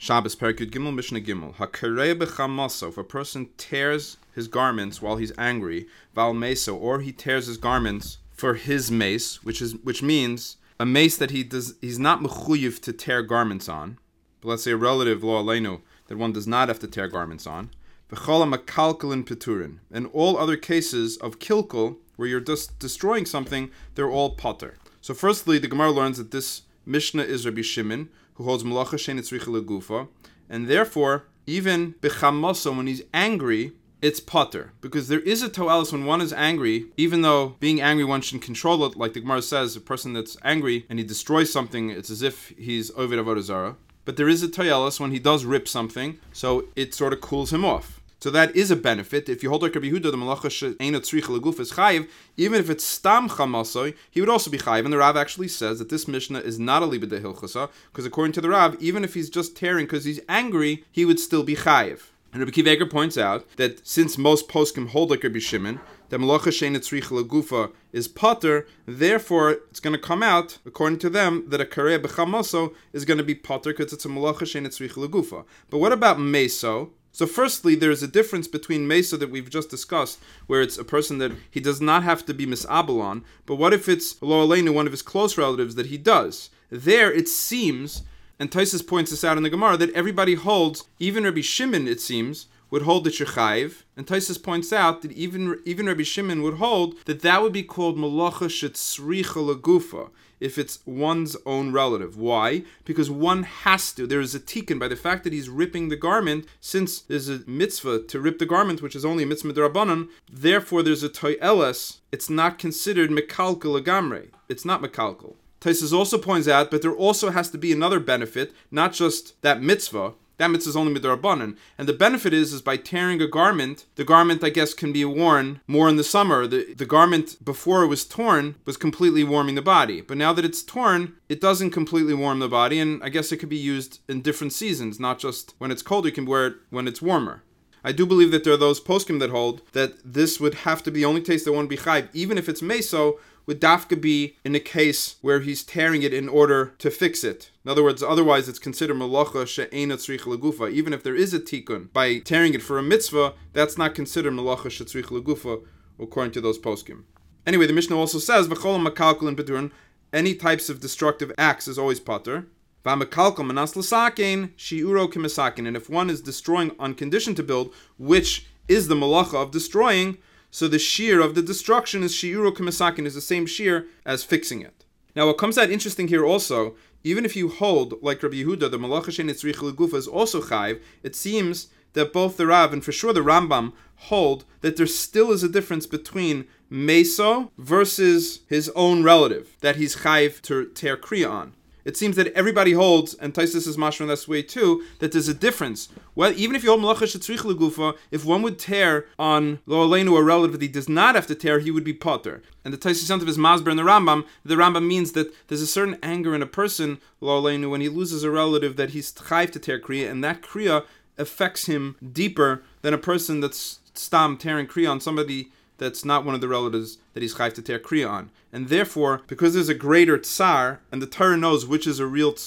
Shabbos Perikut Gimel Mishnah Gimel. Hakarei b'chamaso. If a person tears his garments while he's angry, val meso, or he tears his garments for his mace, which means a mace that he's not mechuyev to tear garments on. But let's say a relative lo aleinu that one does not have to tear garments on. V'chola makalkalin peturin. And all other cases of kilkul, where you're just destroying something, they're all potter. So firstly, the Gemara learns that this Mishnah is Rabbi Shimon, who holds malacha she'eina tzricha legufa, and therefore, even b'chamaso, when he's angry, it's potter. Because there is a to'elis when one is angry, even though being angry one shouldn't control it, like the Gemara says, a person that's angry and he destroys something, it's as if he's oved avodah zarah. But there is a to'elis when he does rip something, so it sort of cools him off. So that is a benefit. If you hold like Rabbi Yehuda, the malacha she'eina tzricha legufa is chayiv, even if it's stam chamasoi, he would also be chayiv. And the Rav actually says that this Mishnah is not a liba de hilchasa, because according to the Rav, even if he's just tearing because he's angry, he would still be chayiv. And Rabbi Kiva Eger points out that since most poskim hold like Rabbi Shimon, that malacha she'eina tzricha legufa is potter, therefore it's going to come out, according to them, that a kareh b'chamaso is going to be potter because it's a malacha she'eina tzricha legufa. But what about meso? So firstly, there's a difference between Mesa that we've just discussed, where it's a person that he does not have to be misabel on, but what if it's lo aleinu, one of his close relatives that he does? There it seems, and Taisus points this out in the Gemara, that everybody holds, even Rabbi Shimon, it seems, would hold that you're chayiv, and Taisus points out that even Rabbi Shimon would hold that would be called malacha she'tzricha legufa, if it's one's own relative. Why? Because one has to. There is a tikkun by the fact that he's ripping the garment, since there's a mitzvah to rip the garment, which is only a mitzvah d'Rabbanan, therefore there's a to'eles. It's not considered mekalkel legamre. It's not mekalkel. Taisus also points out, but there also has to be another benefit, not just that mitzvah. That mitzvah is only midrabanan. And the benefit is by tearing a garment, the garment, I guess, can be worn more in the summer. The garment, before it was torn, was completely warming the body. But now that it's torn, it doesn't completely warm the body, and I guess it could be used in different seasons, not just when it's cold, you can wear it when it's warmer. I do believe that there are those poskim that hold that this would have to be the only taste that won't be chayv, even if it's meso, would dafka be in a case where he's tearing it in order to fix it. In other words, otherwise it's considered malacha she'eina tzricha legufa. Even if there is a tikkun by tearing it for a mitzvah, that's not considered malacha she'tzricha legufa, according to those poskim. Anyway, the Mishnah also says, v'cholam makalkal peturin, any types of destructive acts is always pater. V'makalkal manas l'sakein, shi'uro k'mesakein. And if one is destroying on condition to build, which is the malacha of destroying, so the shear of the destruction is shi'uro k'mesakin, is the same shear as fixing it. Now what comes out interesting here also, even if you hold, like Rabbi Yehuda, the malacha she'eina tzricha legufa is also chayiv, it seems that both the Rav and for sure the Rambam hold that there still is a difference between meso versus his own relative, that he's chayiv to tear kriya on. It seems that everybody holds, and Taisus is mashma in this way too, that there's a difference. Well, even if you hold malacha she'tzricha legufa, if one would tear on lo aleinu a relative that he does not have to tear, he would be potter. And the Taisus Yantav is masber in the Rambam means that there's a certain anger in a person, lo aleinu, when he loses a relative that he's chayiv to tear kriya, and that kriya affects him deeper than a person that's stam tearing kriya on somebody that's not one of the relatives that he's chayiv to tear kriya on. And therefore, because there's a greater tsar, and the Torah knows which is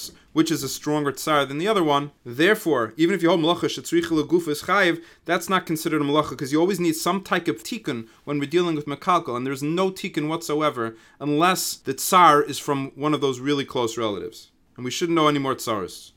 a stronger tsar than the other one, therefore, even if you hold malacha she'tzricha legufa is chayiv, that's not considered a malacha, because you always need some type of tikkun when we're dealing with mekalkal, and there's no tikkun whatsoever unless the tsar is from one of those really close relatives. And we shouldn't know any more tsaros.